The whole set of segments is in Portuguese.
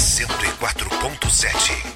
104.7.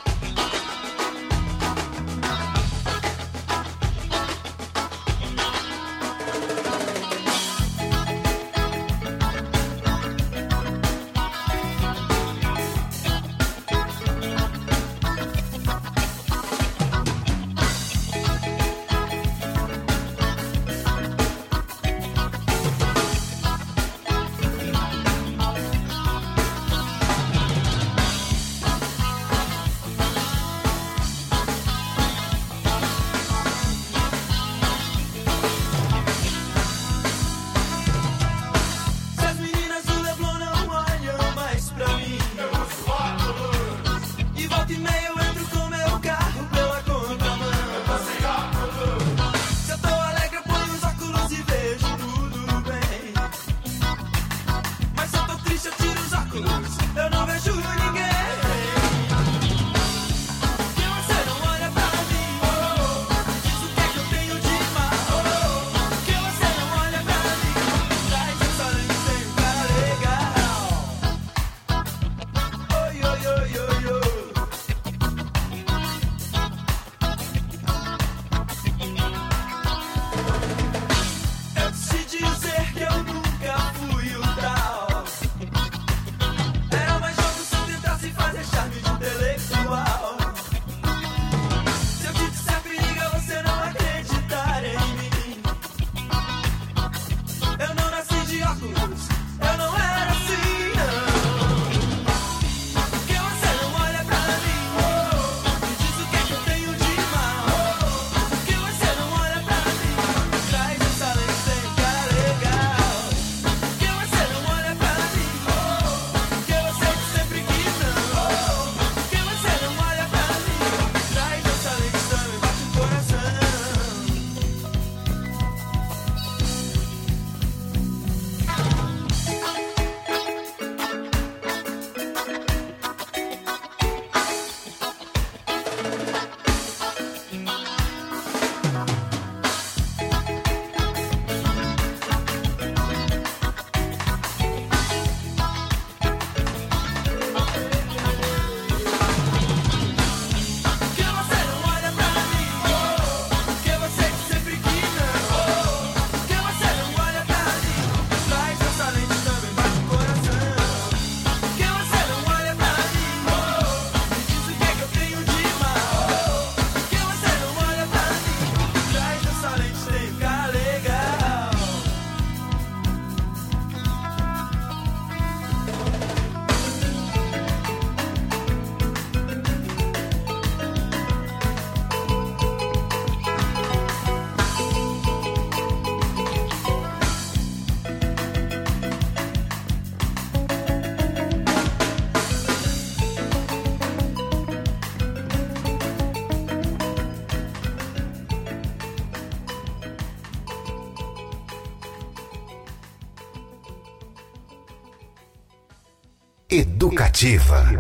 Educativa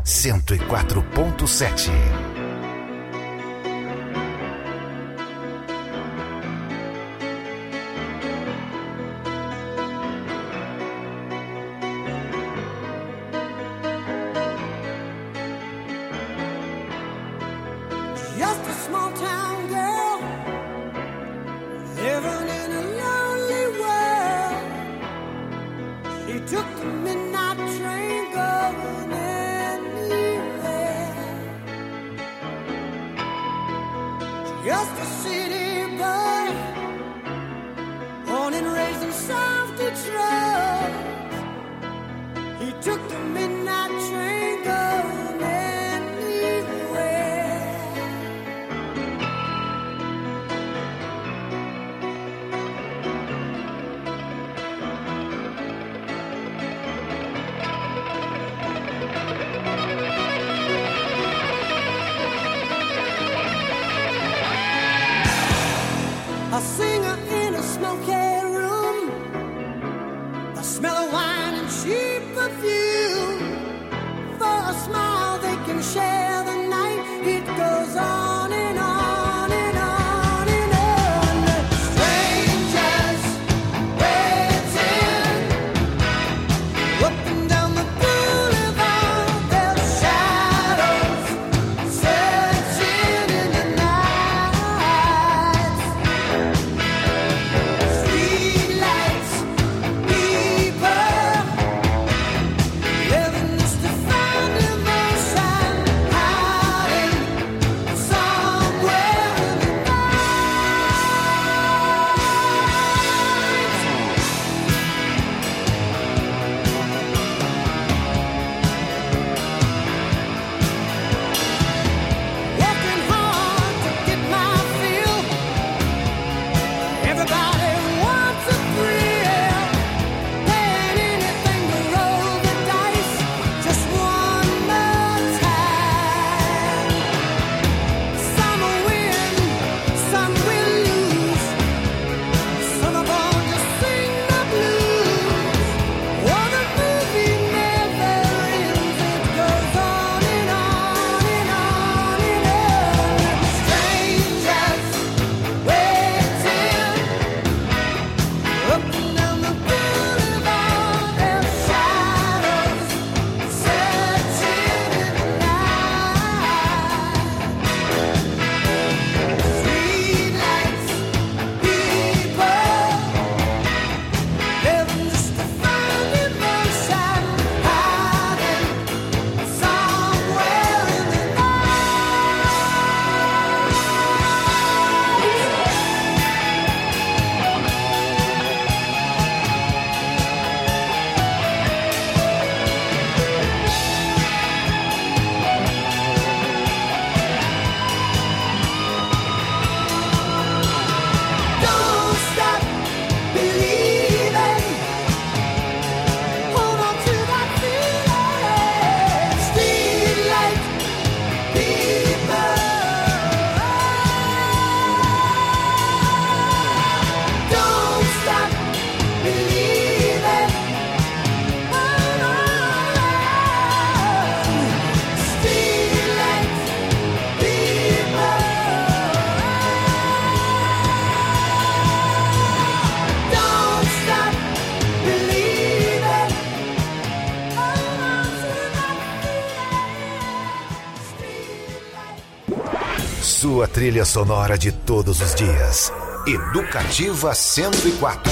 104.7. Just a small town girl living in a lonely world. She took the midnight train going anywhere. Just a city boy, born and raised in South Detroit. He took the midnight train going anywhere. A singer in a smoky room, the smell of wine and cheap perfume. For a smile they can share the night. It goes on and on and on and on. Strangers waiting up and down the boulevard. sua trilha sonora de todos os dias. Educativa 104.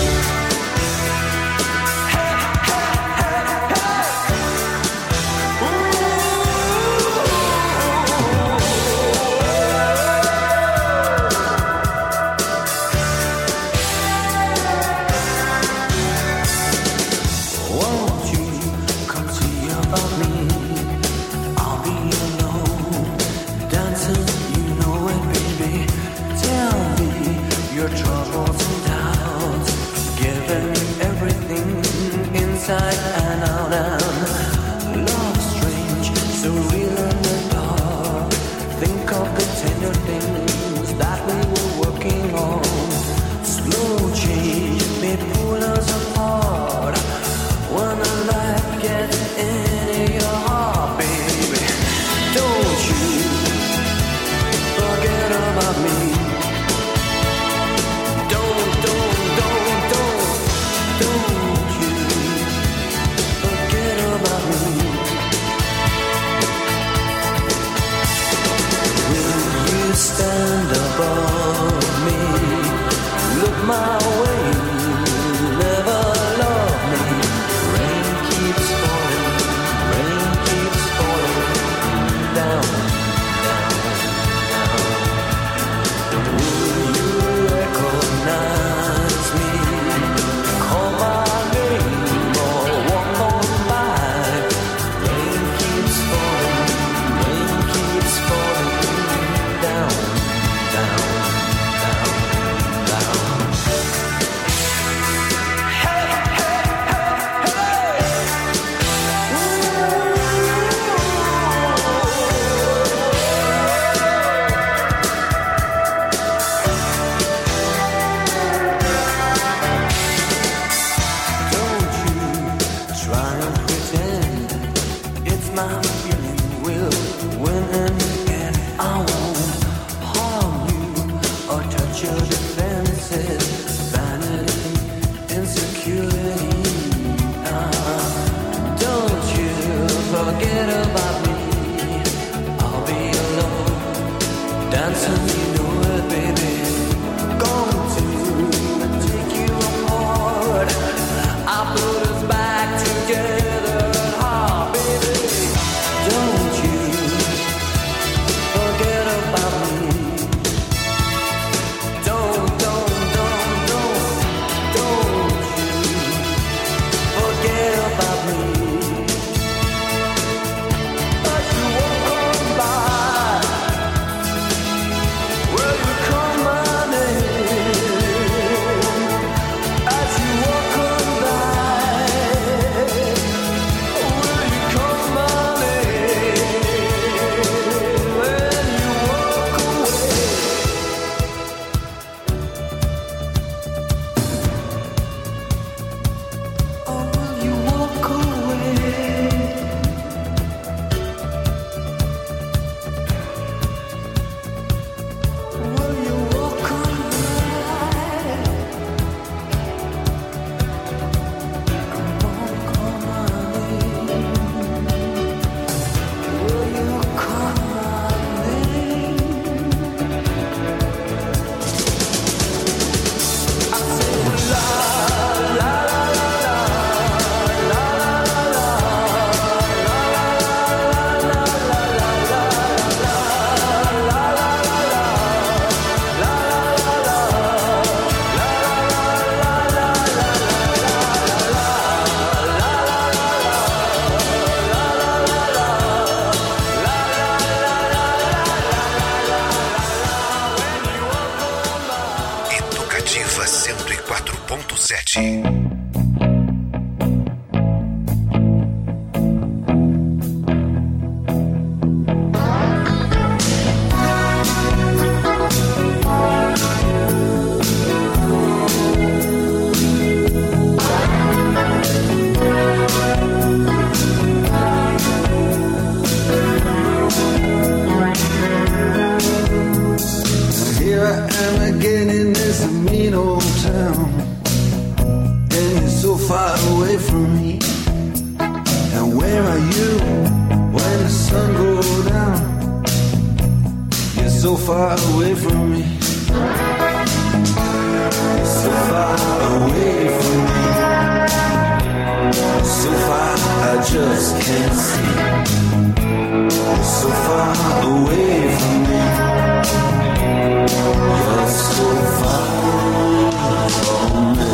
Educativa 104.7. so far away from me. So far away from me. So far I just can't see. So far away from me. You're so far from me.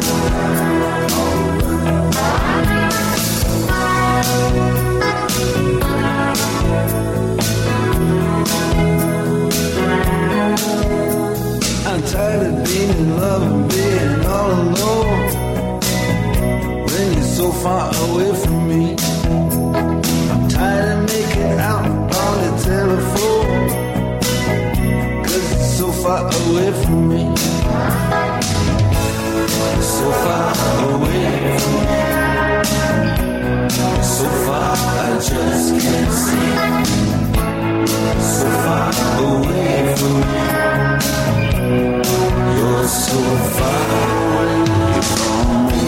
I'm tired of being in love and being all alone when you're so far away from me. I'm tired of making out on the telephone 'cause it's so far away from me. So far away from me. So far I just can't see. So far away from me. You're so far away from me.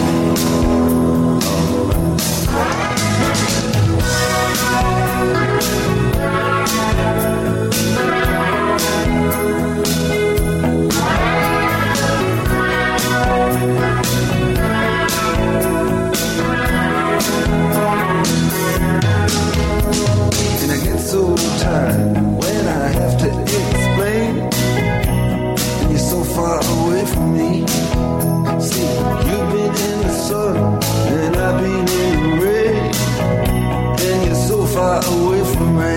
And I get so tired when I have to explain. You're so far away from me. See, you've been in the sun and I've been in the rain, and you're so far away from me.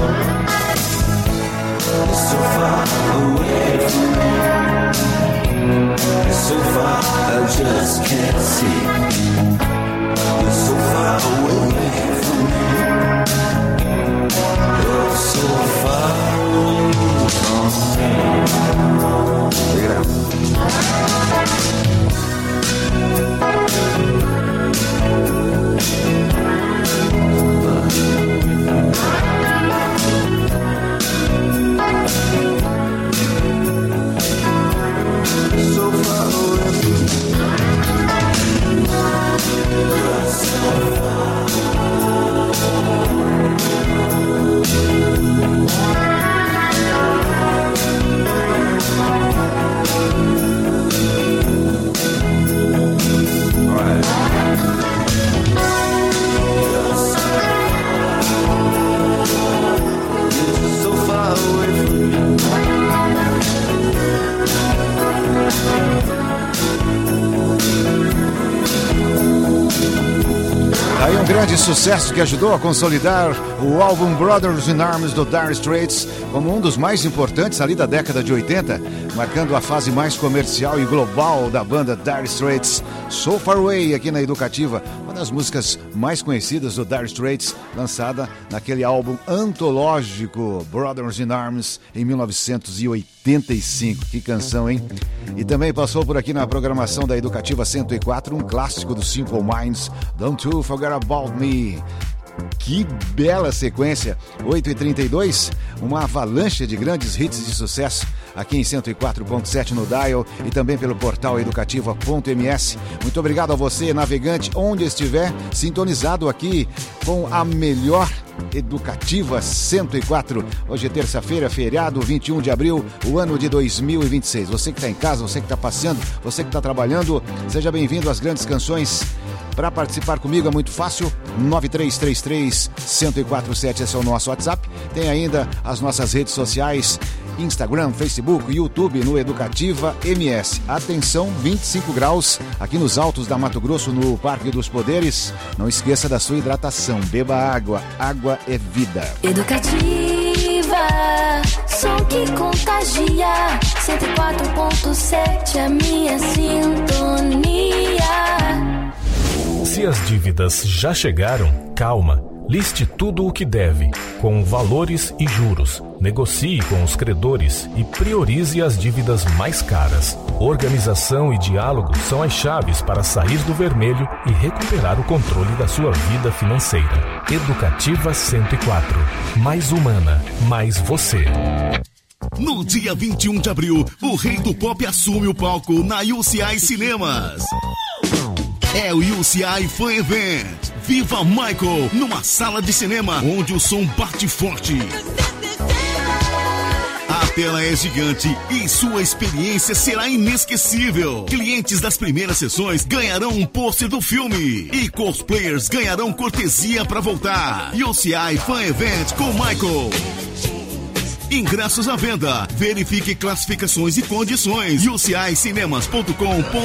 You're so far away from me. You're so far I just can't see. You're so far away from me. You're so far away from me. Check it out. So far away from me. So far. Aí um grande sucesso que ajudou a consolidar o álbum Brothers in Arms do Dire Straits como um dos mais importantes ali da década de 80, marcando a fase mais comercial e global da banda Dire Straits. So Far Away aqui na Educativa, uma das músicas mais conhecidas do Dire Straits, lançada naquele álbum antológico Brothers in Arms em 1985. Que canção, hein? E também passou por aqui na programação da Educativa 104 um clássico do Simple Minds, Don't You Forget About Me. Que bela sequência, 8h32, uma avalanche de grandes hits de sucesso aqui em 104.7 no Dial e também pelo portal educativa.ms. Muito obrigado a você, navegante, onde estiver, sintonizado aqui com a melhor Educativa 104. Hoje é terça-feira, feriado, 21 de abril, o ano de 2026. Você que está em casa, você que está passeando, você que está trabalhando, seja bem-vindo às grandes canções. Para participar comigo é muito fácil, 9333-1047, esse é o nosso WhatsApp. Tem ainda as nossas redes sociais, Instagram, Facebook, YouTube, no Educativa MS. Atenção, 25 graus aqui nos altos da Mato Grosso, no Parque dos Poderes. Não esqueça da sua hidratação, beba água, água é vida. Educativa, som que contagia, 104.7 a minha sintonia. Se as dívidas já chegaram, calma. Liste tudo o que deve, com valores e juros. Negocie com os credores e priorize as dívidas mais caras. Organização e diálogo são as chaves para sair do vermelho e recuperar o controle da sua vida financeira. Educativa 104. Mais humana, mais você. No dia 21 de abril, o Rei do Pop assume o palco na UCI Cinemas. É o UCI Fan Event. Viva Michael numa sala de cinema onde o som bate forte. A tela é gigante e sua experiência será inesquecível. Clientes das primeiras sessões ganharão um pôster do filme e cosplayers ganharão cortesia para voltar. UCI Fan Event com Michael. Ingressos à venda. Verifique classificações e condições. ucicinemas.com.br.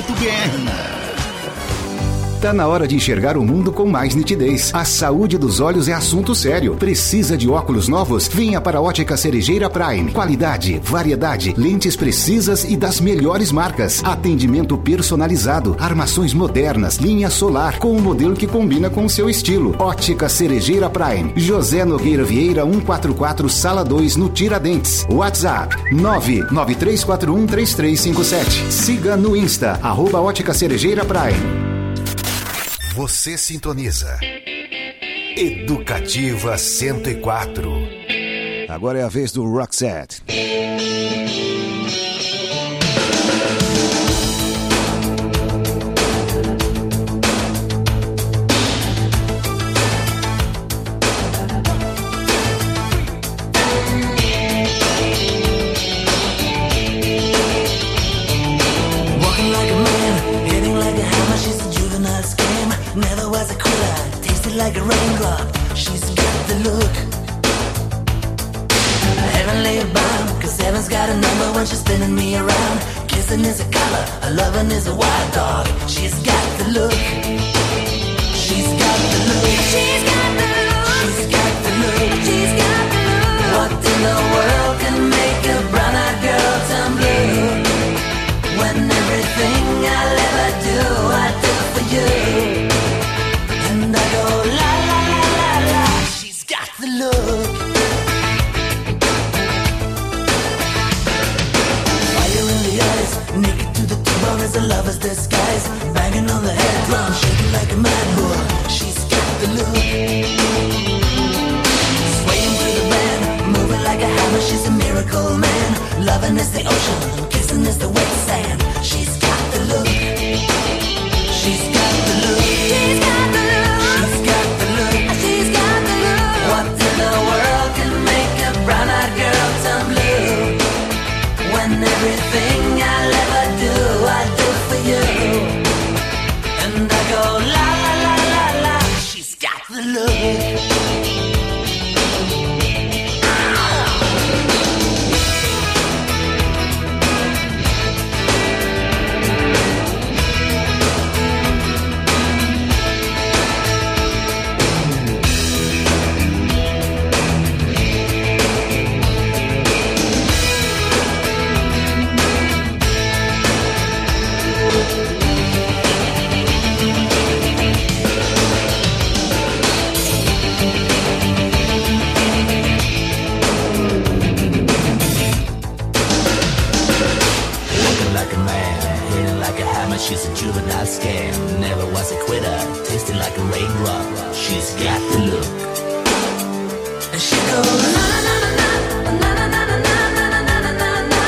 Tá na hora de enxergar o mundo com mais nitidez. A saúde dos olhos é assunto sério. Precisa de óculos novos? Venha para a Ótica Cerejeira Prime. Qualidade, variedade, lentes precisas e das melhores marcas. Atendimento personalizado, armações modernas, linha solar, com um modelo que combina com o seu estilo. Ótica Cerejeira Prime. José Nogueira Vieira 144, Sala 2, no Tiradentes. WhatsApp 993413357. Siga no Insta, @Ótica Cerejeira Prime. Você sintoniza Educativa 104. Agora é a vez do Roxette. Like a raindrop, she's got the look. Heavenly bound, cause heaven's got a number when she's spinning me around. Kissing is a color, a loving is a wild dog. She's got the look. She's got the look. She's got the look. She's got the look. She's got the look. What in the world can make a brown-eyed girl turn blue? When everything I'll ever do, I do for you. And I go la la la la la. She's got the look. Fire in the eyes, naked to the T-bone as a lover's disguise. Banging on the head drum, shaking like a mad bull. She's got the look. Swaying through the band, moving like a hammer. She's a miracle man. Loving is the ocean, kissing is the wet sand. She's got the look. She's got the look. She's got the look. She's got the look. What in the world can make a brown-eyed girl turn blue? When everything I'll ever do, I do for you. And I go la la la la la. She's got the look. She's a juvenile scam, never was a quitter, tasting like a raindrop. She's got the look. And she goes na na na na na na na na na na na na na na.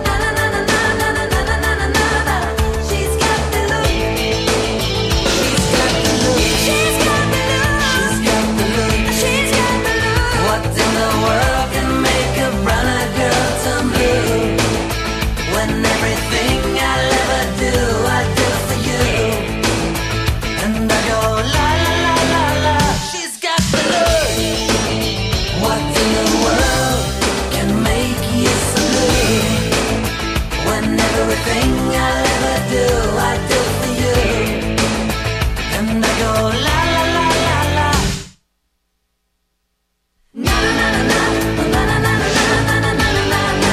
She's got the look. She's got the look. She's got the look. She's got the look. She's got the look. What in the world can make a brown-eyed girl turn blue? When everything I'll ever do, I do for you. And I go la la la la la. She's got the look. What in the world can make you so blue? When everything I'll ever do, I do for you. And I go la la la la la. Na na na na na na na na na na na na na na.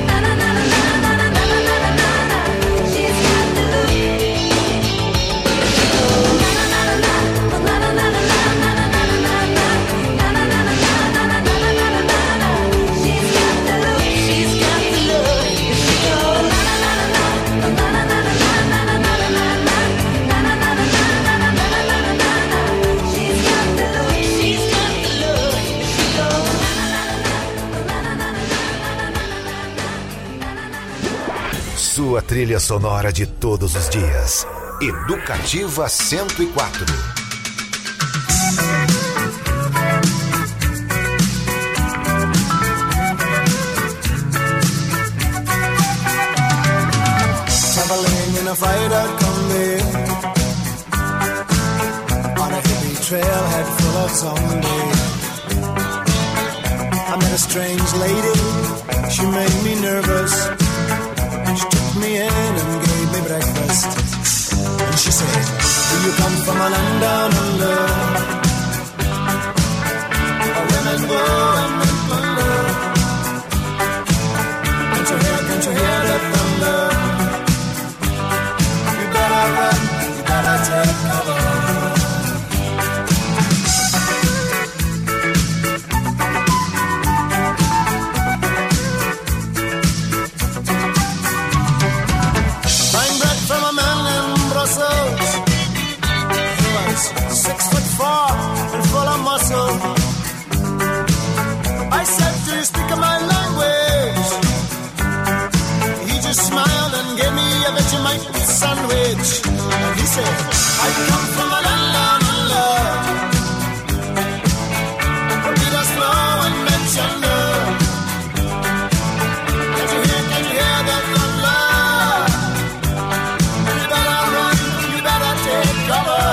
Sua trilha sonora de todos os dias. Educativa 104. a fighter come there on a hippie trailhead full of zombies. I met a strange lady, she made me nervous. She took me in and gave me breakfast. And she said, do you come from a land down under? Where women go and men plunder. Can't you hear the thunder? You better run, you better take cover. Buying bread from a man in Brussels. He was 6'4" and full of muscle. I said, do you speak my language? He just smiled and gave me a Vegemite sandwich. And he said, I come from a land down under, where beaters flow and men yonder. Can't you hear the thunder? You better run, you better take cover.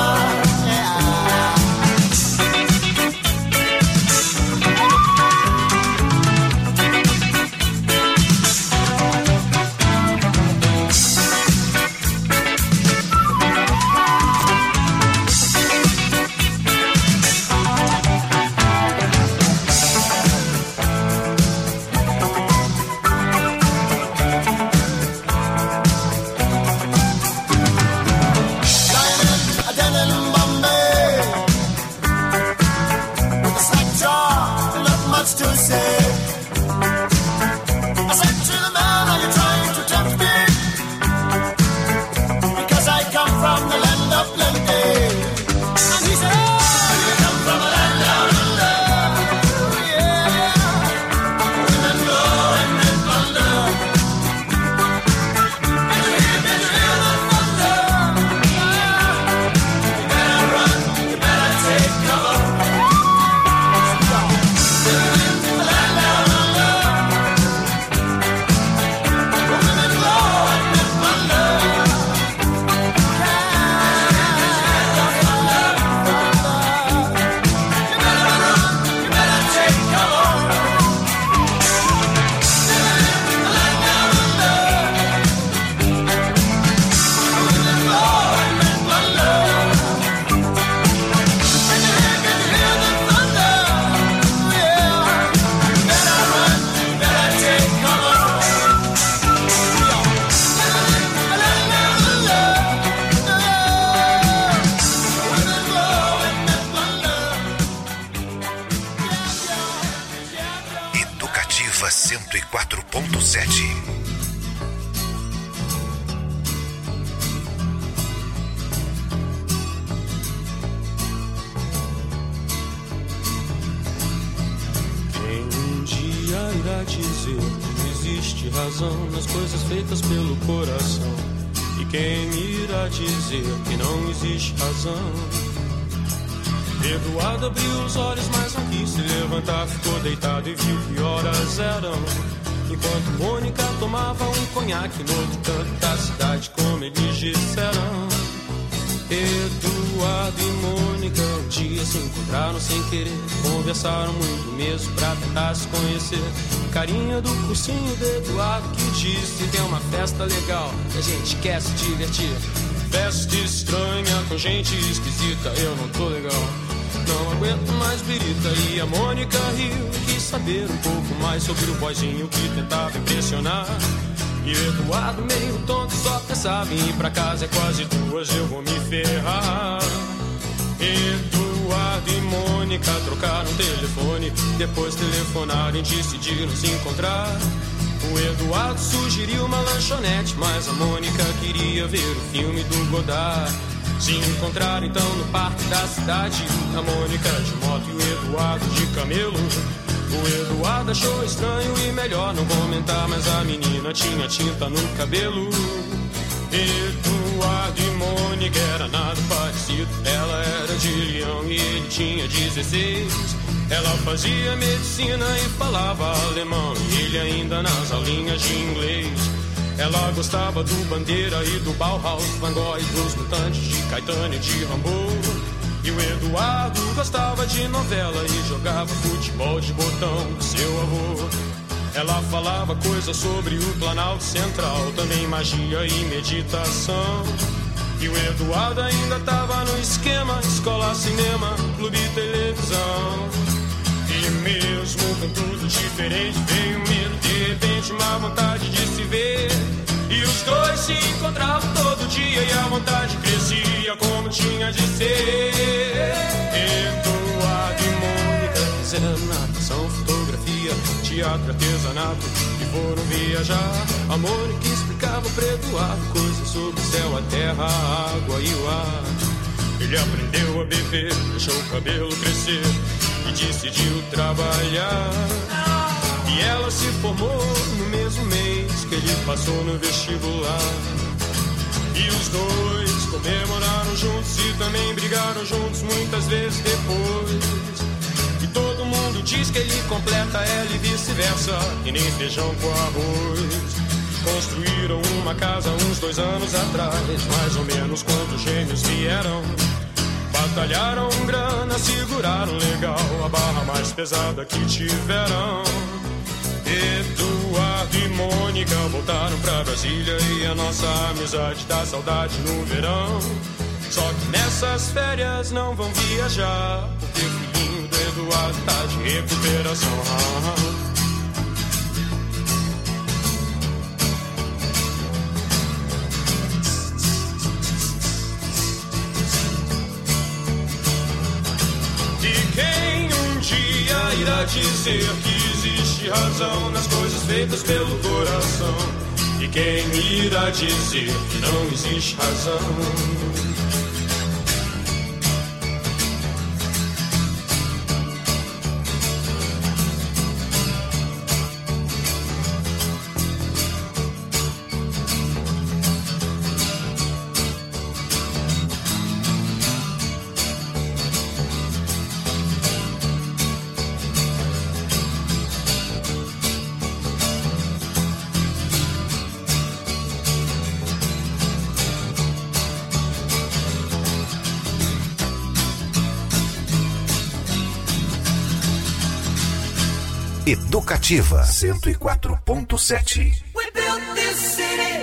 Educativa 104.7. Irá dizer que existe razão nas coisas feitas pelo coração. E quem me irá dizer que não existe razão? Eduardo abriu os olhos, mas não quis se levantar. Ficou deitado e viu que horas eram. Enquanto Mônica tomava um conhaque no outro canto da cidade, como eles disseram. Eduardo e Mônica um dia se encontraram sem querer. Conversaram muito mesmo pra tentar se conhecer. Carinha do cursinho do Eduardo que disse: tem uma festa legal e a gente quer se divertir. Festa estranha com gente esquisita, eu não tô legal, não aguento mais birita. E a Mônica riu, quis saber um pouco mais sobre o boyzinho que tentava impressionar. E o Eduardo meio tonto só pensava em ir pra casa, é quase 2, eu vou me ferrar. Eduardo e Mônica trocaram telefone, depois telefonaram e decidiram se encontrar. O Eduardo sugeriu uma lanchonete, mas a Mônica queria ver o filme do Godard. Se encontraram então no parque da cidade, a Mônica de moto e o Eduardo de camelo. O Eduardo achou estranho e melhor não comentar, mas a menina tinha tinta no cabelo. Eduardo e Mônica era nada parecido, ela era de Leão e ele tinha 16. Ela fazia medicina e falava alemão, e ele ainda nas aulinhas de inglês. Ela gostava do Bandeira e do Bauhaus, Van Gogh e dos Mutantes, de Caetano e de Rambo. E o Eduardo gostava de novela e jogava futebol de botão com seu avô. Ela falava coisas sobre o Planalto Central, também magia e meditação. E o Eduardo ainda tava no esquema, escola, cinema, clube e televisão. E mesmo com tudo diferente, veio um medo, de repente uma vontade de se ver. E os dois se encontravam todo dia e a vontade crescia como tinha de ser. Eduardo e Mônica fizeram natação, fotografia, teatro, artesanato e foram viajar. A Mônica explicava para Eduardo coisas sobre o céu, a terra, a água e o ar. Ele aprendeu a beber, deixou o cabelo crescer e decidiu trabalhar. E ela se formou no mesmo mês que ele passou no vestibular. E os dois comemoraram juntos e também brigaram juntos muitas vezes depois. E todo mundo diz que ele completa ela e vice-versa, e nem feijão com arroz. Construíram uma casa uns 2 anos atrás, mais ou menos quando os gêmeos vieram. Batalharam grana, seguraram legal a barra mais pesada que tiveram. Eduardo e Mônica voltaram pra Brasília e a nossa amizade dá saudade no verão. Só que nessas férias não vão viajar, porque o filhinho do Eduardo tá de recuperação. E quem um dia irá dizer que existe razão nas coisas feitas pelo coração? E quem irá dizer que não existe razão? Educativa 104.7. We built this city.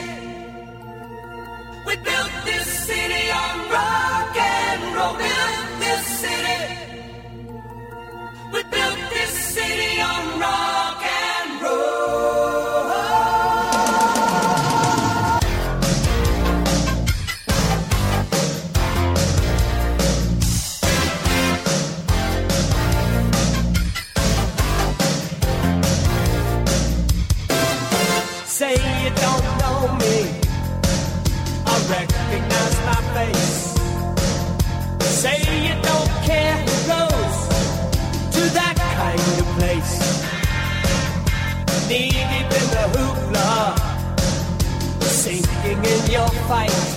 We built this city on rock and roll. Built this city. We built this city on rock and roll. Say you don't know me, I recognize my face. Say you don't care who goes to that kind of place. Knee deep in the hoopla, sinking in your fight.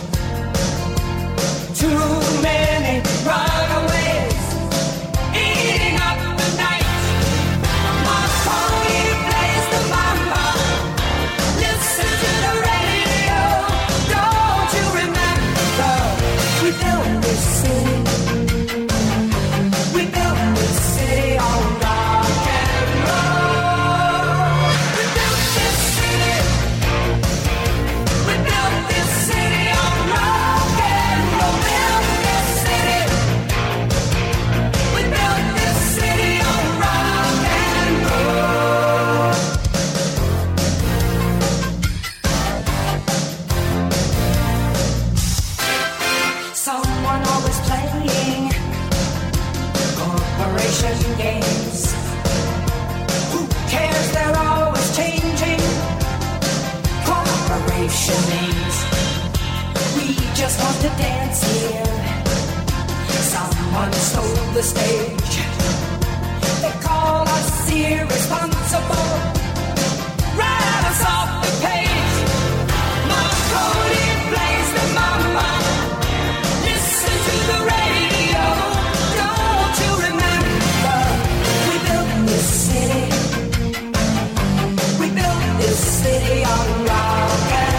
Too many runaways, eating up the night. My pony plays the mama. Listen to the radio. Don't you remember? We built this city. We built this city on rock and roll. We built this city. We built this city on rock and roll. Built this city. We built this city on rock and roll. Someone always playing corporation games. Who cares? They're always changing corporation names. We just want to dance here. Someone stole the stage. They call us irresponsible. Write us off the page. Marconi plays the mama. Listen to the radio. Don't you remember? We built this city. We built this city on rock and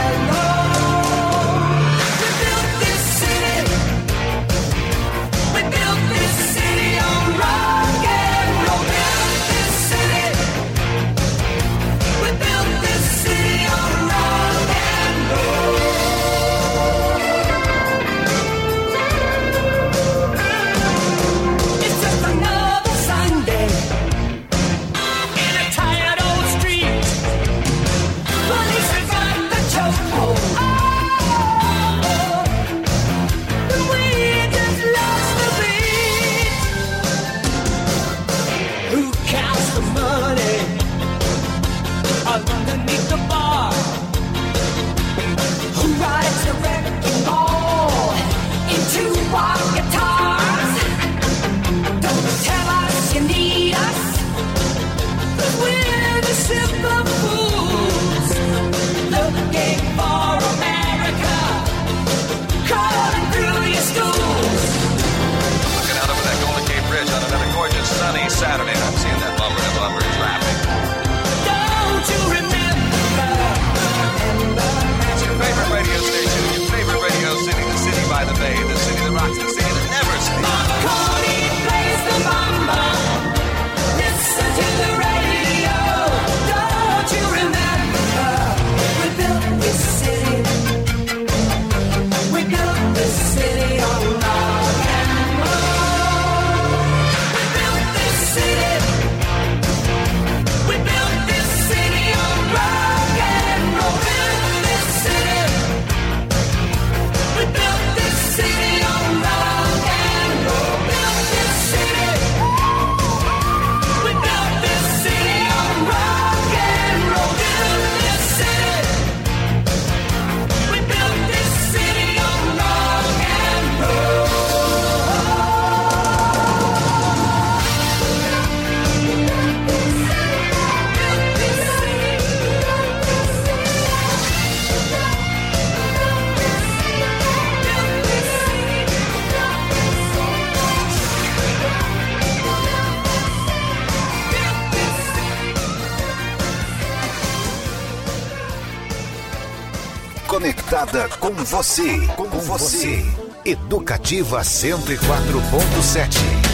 ligada com você. Educativa 104.7.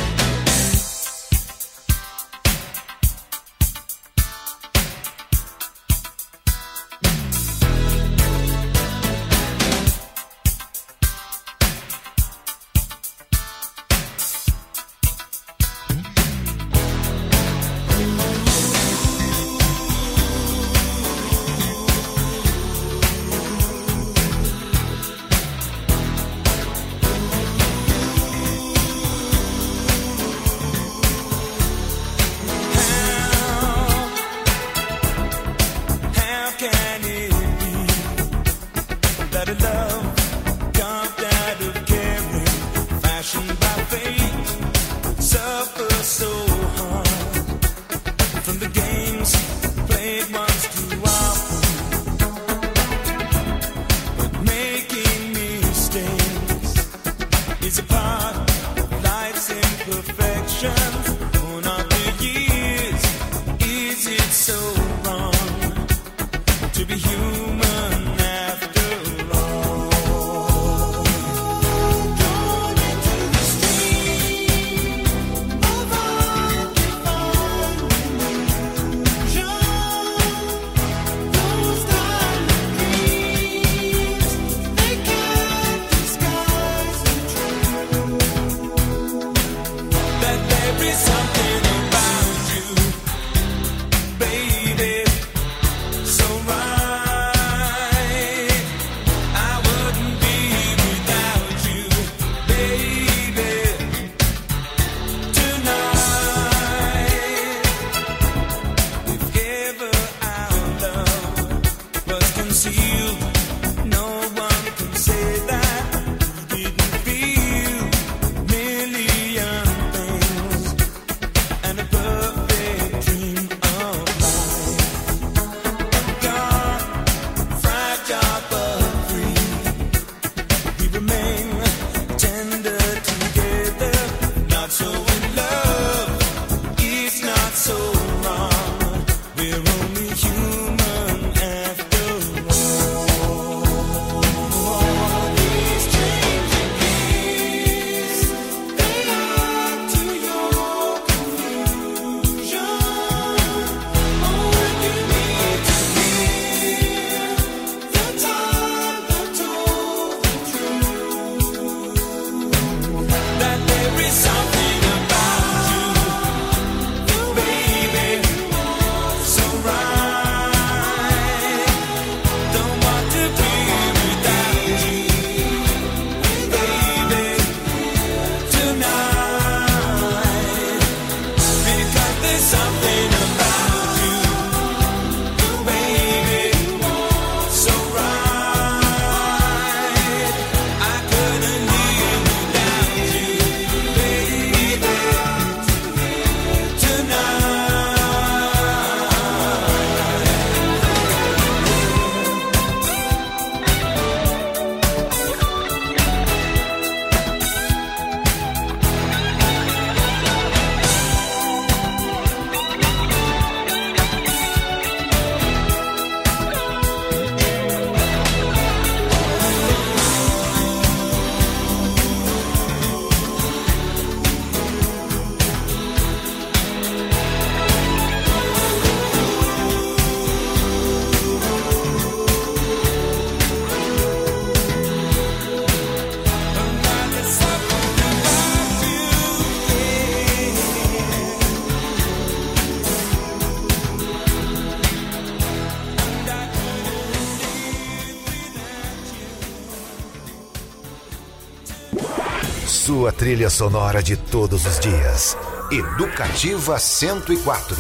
Sua trilha sonora de todos os dias. Educativa 104.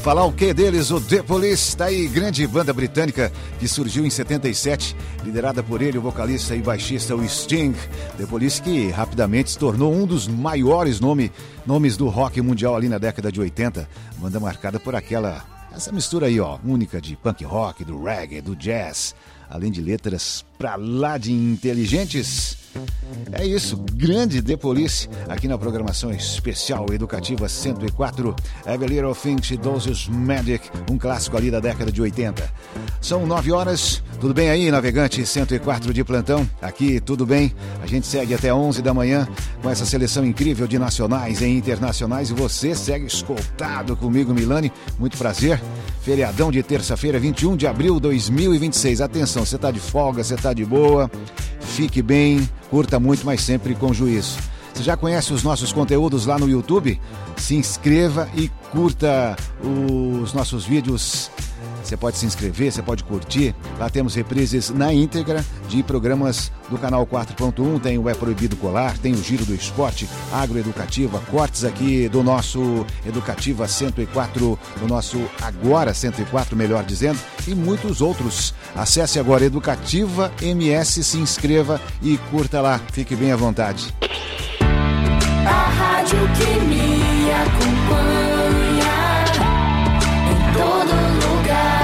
Falar o que deles? O The Police, tá aí, grande banda britânica que surgiu em 77, liderada por ele, o vocalista e baixista, o Sting. The Police que rapidamente se tornou um dos maiores nomes do rock mundial ali na década de 80. Banda marcada por essa mistura aí, ó, única de punk rock, do reggae, do jazz, além de letras pra lá de inteligentes. É isso, grande The Police, aqui na programação especial educativa 104, Every Little Thing She Does Is Magic, um clássico ali da década de 80. São 9 horas, tudo bem aí, navegante 104 de plantão? Aqui tudo bem, a gente segue até 11 da manhã com essa seleção incrível de nacionais e internacionais e você segue escoltado comigo, Milani, muito prazer. Feriadão de terça-feira, 21 de abril de 2026. Atenção, você tá de folga, você tá de boa, fique bem, curta muito, mas sempre com juízo. Você já conhece os nossos conteúdos lá no YouTube? Se inscreva e curta os nossos vídeos. Você pode se inscrever, você pode curtir. Lá temos reprises na íntegra de programas do canal 4.1. Tem o É Proibido Colar, tem o Giro do Esporte, Agroeducativa, cortes aqui do nosso Educativa 104, do nosso Agora 104, melhor dizendo, e muitos outros. Acesse agora Educativa MS, se inscreva e curta lá. Fique bem à vontade. A rádio que me acompanha em todo lugar.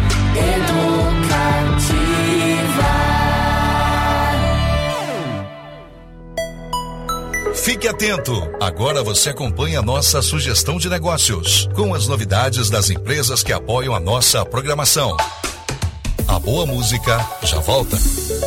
Educativa. Fique atento. Agora você acompanha a nossa sugestão de negócios, com as novidades das empresas que apoiam a nossa programação. A boa música já volta.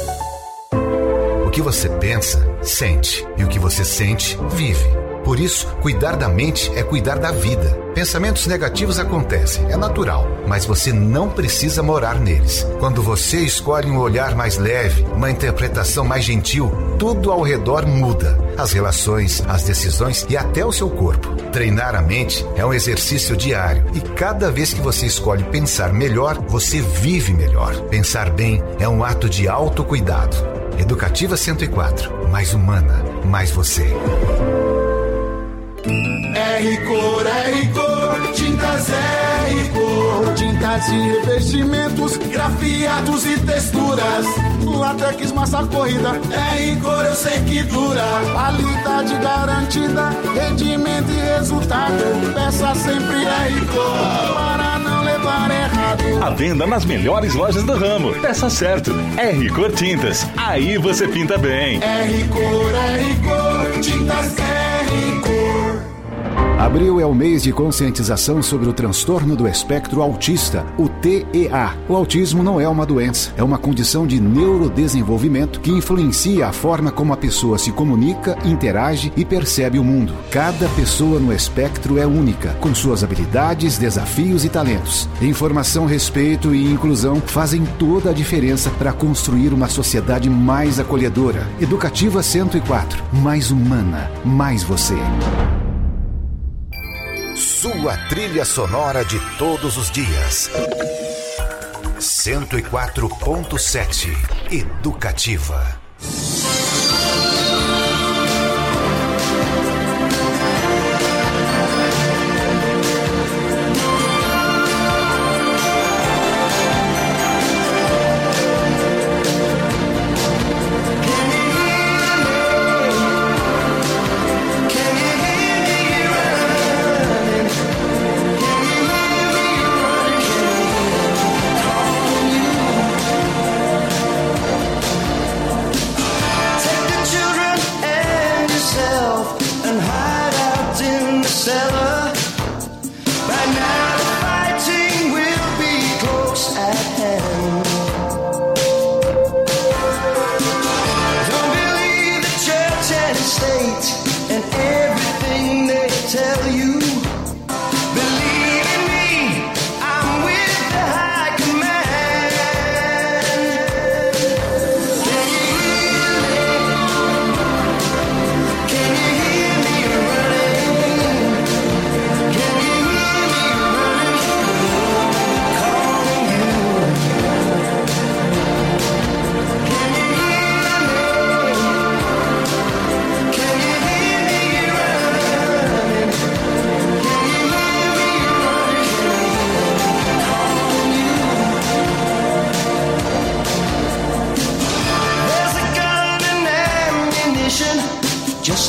O que você pensa, sente. E o que você sente, vive. Por isso, cuidar da mente é cuidar da vida. Pensamentos negativos acontecem, é natural, mas você não precisa morar neles. Quando você escolhe um olhar mais leve, uma interpretação mais gentil, tudo ao redor muda. As relações, as decisões e até o seu corpo. Treinar a mente é um exercício diário e cada vez que você escolhe pensar melhor, você vive melhor. Pensar bem é um ato de autocuidado. Educativa 104, mais humana, mais você. R-Cor, tintas R-Cor, tintas e revestimentos, grafiados e texturas, látex, massa corrida, R-Cor eu sei que dura, qualidade garantida, rendimento e resultado, peça sempre R-Cor, para não levar errado. A venda nas melhores lojas do ramo, peça certo, R-Cor Tintas, aí você pinta bem. R-Cor, tintas R-Cor. Abril é o mês de conscientização sobre o transtorno do espectro autista, o TEA. O autismo não é uma doença, é uma condição de neurodesenvolvimento que influencia a forma como a pessoa se comunica, interage e percebe o mundo. Cada pessoa no espectro é única, com suas habilidades, desafios e talentos. Informação, respeito e inclusão fazem toda a diferença para construir uma sociedade mais acolhedora. Educativa 104, mais humana, mais você. Sua trilha sonora de todos os dias. 104.7 Educativa.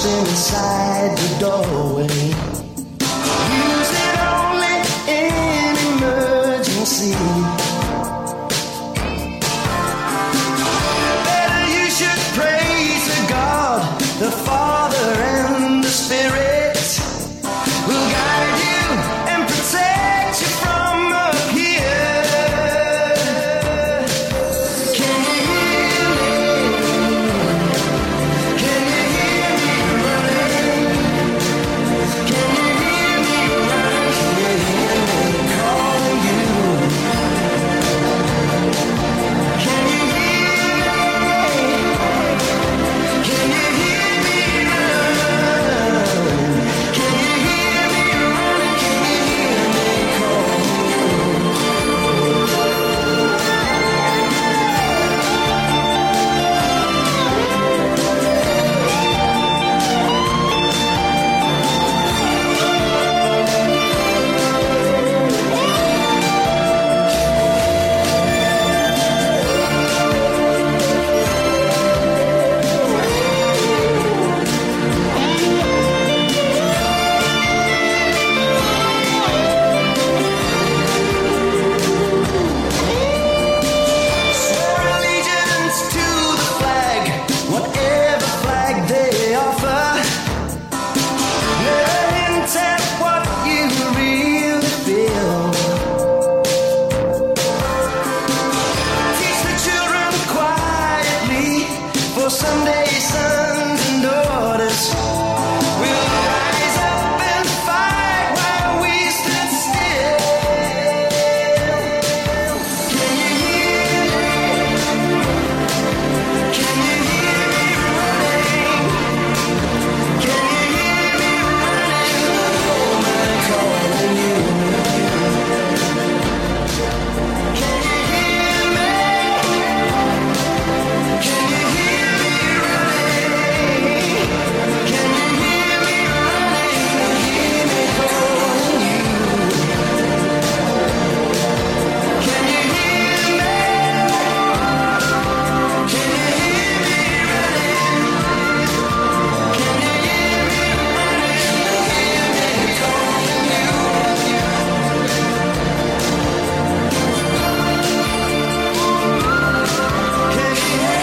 stand inside the doorway. Use it only in emergency. Better you should pray to God, the Father and the Spirit will guide you and protect you from up here. Can you hear me? Can you hear me running? Can you hear me running? Can you hear me calling you? Can you hear me? Can you hear me run? Can you hear me running? Can you hear me calling Swear allegiance to the flag, whatever flag they offer. Never hint at what you really feel. Teach the children quietly, for someday sons and daughters will rise up and fight while we stand still. Can you hear me? Can you hear me running? Can you hear me running? Oh, I'm calling you. Can you hear me? Can you hear me running? Can you hear me running? Hear me calling you. Can you hear me? Can you hear me running? Can you hear me running? Hear me calling you. Can you hear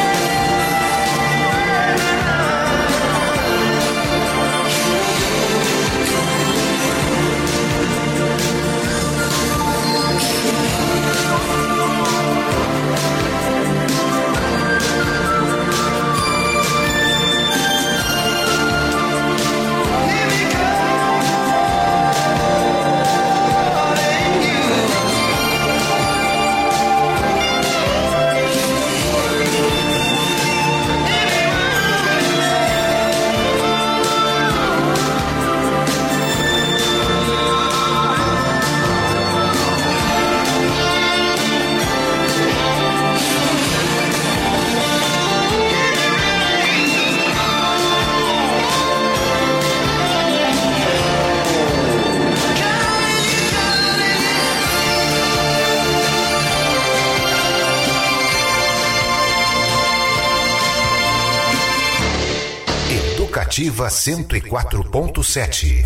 Educativa 104.7.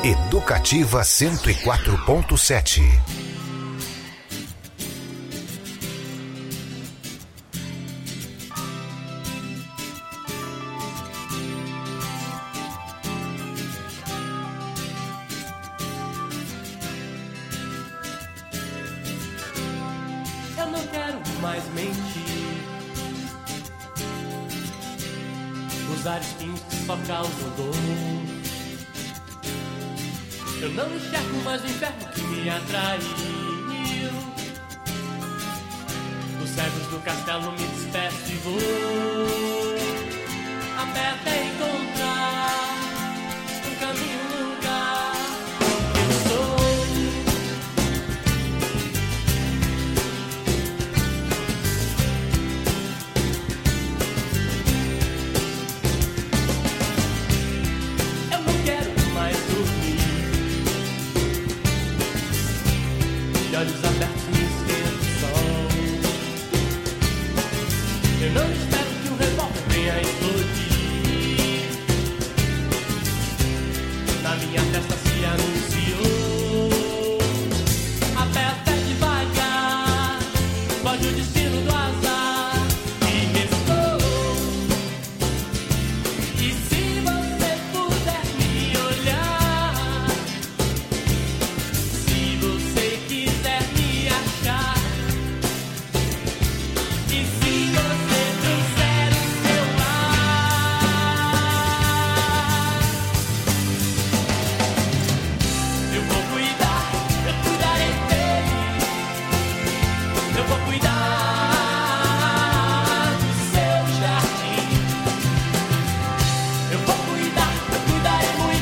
Educativa 104.7. Eu não quero mais mentir, usar skins que só causam dor. Eu não enxergo mais o inferno que me atraiu. Dos cegos do castelo me despeço e vou. A meta é encontrar